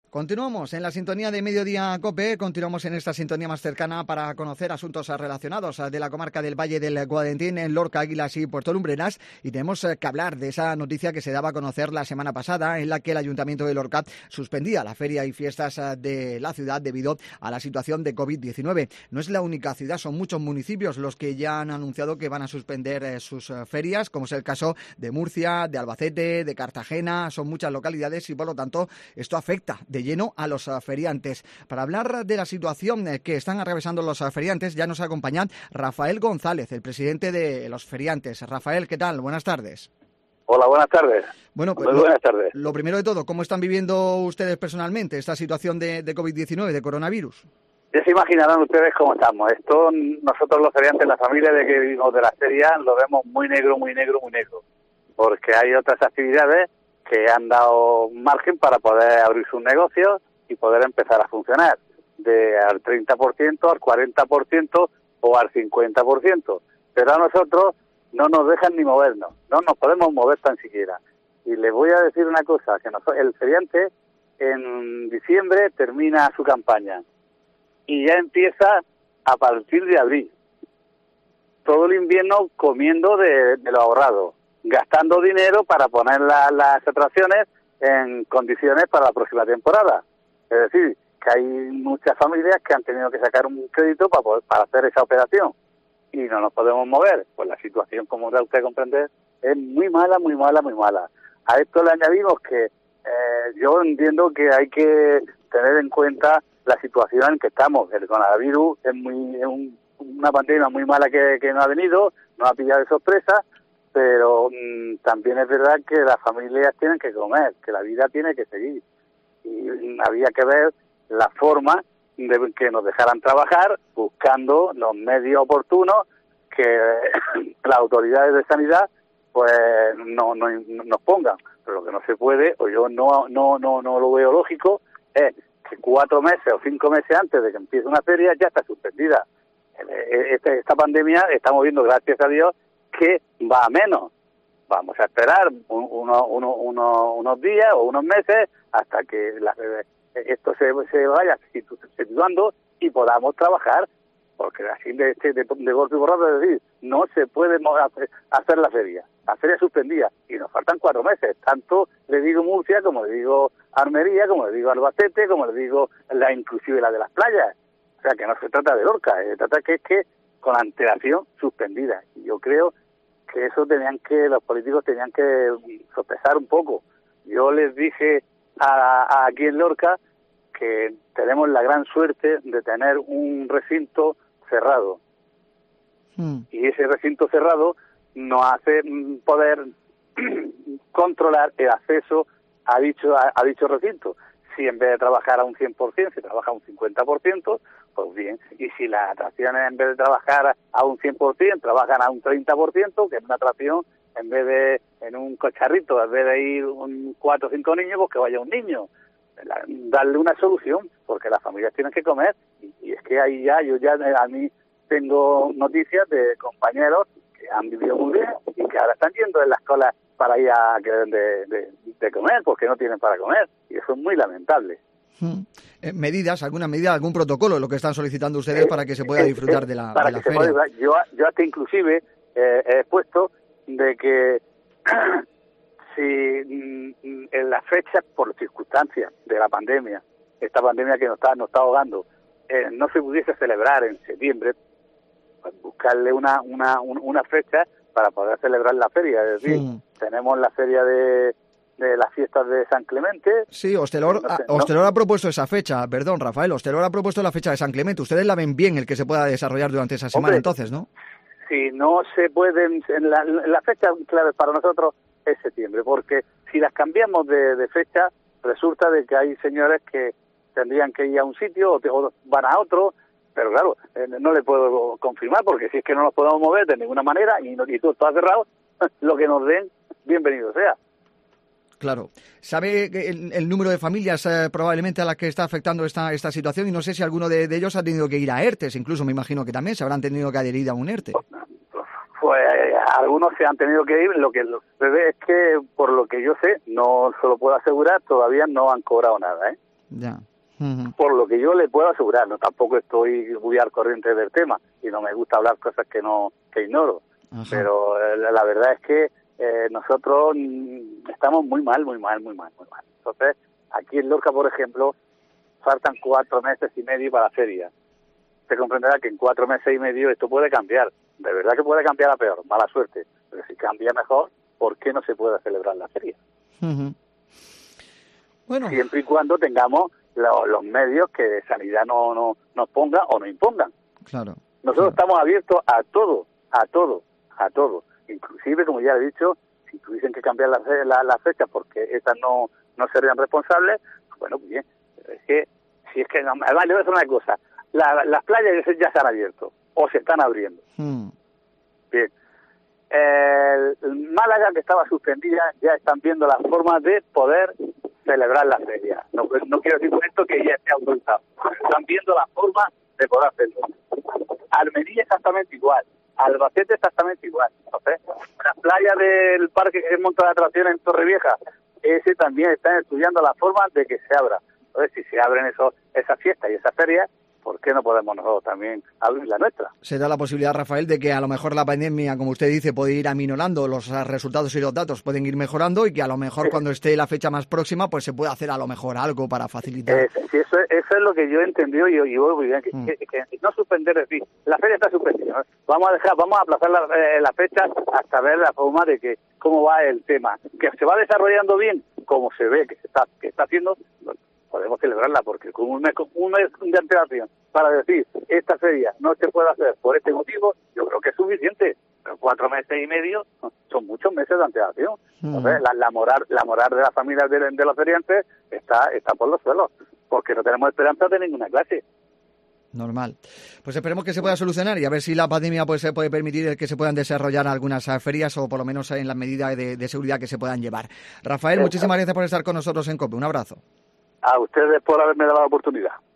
Continuamos en la sintonía de Mediodía COPE, continuamos en esta sintonía más cercana para conocer asuntos relacionados de la comarca del Valle del Guadentín, en Lorca, Águilas y Puerto Lumbreras, y tenemos que hablar de esa noticia que se daba a conocer la semana pasada, en la que el Ayuntamiento de Lorca suspendía la feria y fiestas de la ciudad debido a la situación de COVID-19. No es la única ciudad, son muchos municipios los que ya han anunciado que van a suspender sus ferias, como es el caso de Murcia, de Albacete, de Cartagena, son muchas localidades y por lo tanto esto afecta de lleno a los feriantes. Para hablar de la situación que están atravesando los feriantes, ya nos acompaña Rafael González, el presidente de los feriantes. Rafael, ¿qué tal? Buenas tardes. Hola, buenas tardes. Bueno, pues buenas tardes. Lo primero de todo, ¿cómo están viviendo ustedes personalmente esta situación de COVID-19, de coronavirus? Ya se imaginarán ustedes cómo estamos. Esto, nosotros los feriantes, la familia de que vivimos de la feria, lo vemos muy negro, muy negro, muy negro. Porque hay otras actividades que han dado margen para poder abrir sus negocios y poder empezar a funcionar, al 30%, al 40% o al 50%. Pero a nosotros no nos dejan ni movernos, no nos podemos mover tan siquiera. Y les voy a decir una cosa, que el feriante en diciembre termina su campaña y ya empieza a partir de abril. Todo el invierno comiendo de lo ahorrado, gastando dinero para poner las atracciones en condiciones para la próxima temporada. Es decir, que hay muchas familias que han tenido que sacar un crédito para hacer esa operación y no nos podemos mover. Pues la situación, como da usted comprender, es muy mala, muy mala, muy mala. A esto le añadimos que yo entiendo que hay que tener en cuenta la situación en que estamos. El coronavirus es una pandemia muy mala que nos ha venido, nos ha pillado de sorpresa, pero también es verdad que las familias tienen que comer, que la vida tiene que seguir. Y había que ver la forma de que nos dejaran trabajar buscando los medios oportunos que las autoridades de sanidad pues no nos pongan. Pero lo que no se puede, o yo no lo veo lógico, es que 4 meses o 5 meses antes de que empiece una feria ya está suspendida. Esta pandemia estamos viendo, gracias a Dios, que va a menos. Vamos a esperar unos días o unos meses hasta que esto se vaya situando y podamos trabajar, porque así de golpe y borrado, es decir, no se puede hacer la feria suspendida y nos faltan 4 meses, tanto le digo Murcia como le digo Almería, como le digo Albacete, como le digo inclusive la de las playas. O sea que no se trata de Lorca, se trata que es que con antelación suspendida. Y yo creo que eso los políticos tenían que sopesar un poco. Yo les dije aquí en Lorca que tenemos la gran suerte de tener un recinto cerrado. Y ese recinto cerrado nos hace poder controlar el acceso a dicho recinto. Si en vez de trabajar a un 100%, se trabaja a un 50%, pues bien. Y si las atracciones, en vez de trabajar a un 100%, trabajan a un 30%, que es una atracción, en vez de en un cocharrito, en vez de ir 4 o 5 niños, pues que vaya un niño. Darle una solución, porque las familias tienen que comer. Y es que ahí a mí tengo noticias de compañeros que han vivido muy bien y que ahora están yendo en las colas para ir a que den de comer, porque no tienen para comer. Y eso es muy lamentable. ¿Alguna medida, algún protocolo, lo que están solicitando ustedes para que se pueda disfrutar de la feria? Yo hasta inclusive he puesto de que si en las fechas, por circunstancias de la pandemia, esta pandemia que nos está ahogando, no se pudiese celebrar en septiembre, pues buscarle una fecha para poder celebrar la feria. Es decir, tenemos la feria de las fiestas de San Clemente. Sí, Hostelor ha propuesto esa fecha, perdón, Rafael, Hostelor ha propuesto la fecha de San Clemente. Ustedes la ven bien el que se pueda desarrollar durante esa semana, entonces, ¿no? Si no se pueden, la fecha clave para nosotros es septiembre, porque si las cambiamos de fecha, resulta de que hay señores que tendrían que ir a un sitio o van a otro, pero claro, no le puedo confirmar, porque si es que no nos podemos mover de ninguna manera y todo está cerrado, lo que nos den, bienvenido sea. Claro. ¿Sabe el número de familias probablemente a las que está afectando esta situación? Y no sé si alguno de ellos ha tenido que ir a ERTES, incluso me imagino que también se habrán tenido que adherir a un ERTE. Pues algunos se han tenido que ir. Lo que se ve es que, por lo que yo sé, no se lo puedo asegurar, todavía no han cobrado nada, ¿eh? Ya. Por lo que yo le puedo asegurar, no tampoco estoy muy al corriente del tema y no me gusta hablar cosas que ignoro. Ajá. Pero la verdad es que nosotros estamos muy mal. Entonces, aquí en Lorca, por ejemplo, faltan 4 meses y medio para la feria. Se comprenderá que en 4 meses y medio esto puede cambiar. De verdad que puede cambiar a peor, mala suerte. Pero si cambia mejor, ¿por qué no se puede celebrar la feria? Bueno. Siempre y cuando tengamos los medios que Sanidad no nos ponga o no impongan. Claro. Nosotros estamos abiertos a todo. Inclusive, como ya he dicho, si tuviesen que cambiar las fechas porque estas no serían responsables, bueno, pues bien. Pero es que, si es que, además le voy a decir una cosa, las playas ya se han abierto o se están abriendo. Bien. Málaga, que estaba suspendida, ya están viendo las formas de poder celebrar la feria. No quiero decir con esto que ya esté autorizado. Están viendo las formas de poder hacerlo. Almería exactamente igual. Albacete exactamente igual. Entonces, la playa del parque que es monta de atracciones en Torrevieja, ese también están estudiando las formas de que se abra. Entonces, si se abren esas fiestas y esas ferias, ¿por qué no podemos nosotros también abrir la nuestra? Se da la posibilidad, Rafael, de que a lo mejor la pandemia, como usted dice, puede ir aminorando, los resultados y los datos pueden ir mejorando y que a lo mejor cuando esté la fecha más próxima, pues se puede hacer a lo mejor algo para facilitar. Sí, eso es lo que yo he entendido y voy muy bien, que no suspender, es decir, la feria está suspendida, ¿no? Vamos a aplazar la fecha hasta ver la forma de que cómo va el tema. Que se va desarrollando bien, como se ve que está haciendo, podemos celebrarla, porque con un mes de antelación para decir esta feria no se puede hacer por este motivo, yo creo que es suficiente. Pero 4 meses y medio son muchos meses de antelación. Entonces, la moral de las familias de los feriantes está por los suelos, porque no tenemos esperanza de ninguna clase. Normal. Pues esperemos que se pueda solucionar y a ver si la pandemia pues se puede permitir que se puedan desarrollar algunas ferias o por lo menos en la medida de seguridad que se puedan llevar. Rafael, muchísimas gracias por estar con nosotros en COPE. Un abrazo. A ustedes por haberme dado la oportunidad.